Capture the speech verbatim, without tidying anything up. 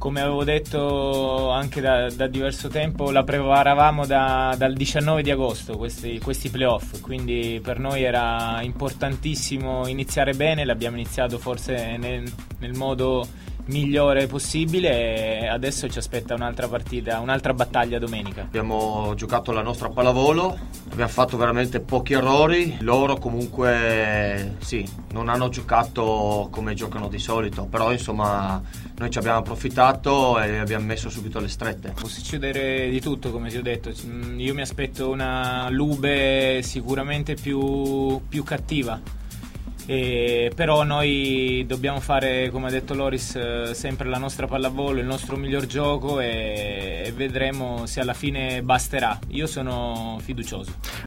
come avevo detto anche da, da diverso tempo, la preparavamo da, dal diciannove di agosto questi, questi playoff, quindi per noi era importantissimo iniziare bene, l'abbiamo iniziato forse nel, nel modo migliore possibile e adesso ci aspetta un'altra partita, un'altra battaglia domenica. Abbiamo giocato la nostra pallavolo, abbiamo fatto veramente pochi errori, loro comunque sì, non hanno giocato come giocano di solito, però insomma noi ci abbiamo approfittato e abbiamo messo subito le strette. Può succedere di tutto, come ti ho detto, io mi aspetto una Lube sicuramente più, più cattiva. E però noi dobbiamo fare, come ha detto Loris, sempre la nostra pallavolo, il nostro miglior gioco e, e vedremo se alla fine basterà. Io sono fiducioso.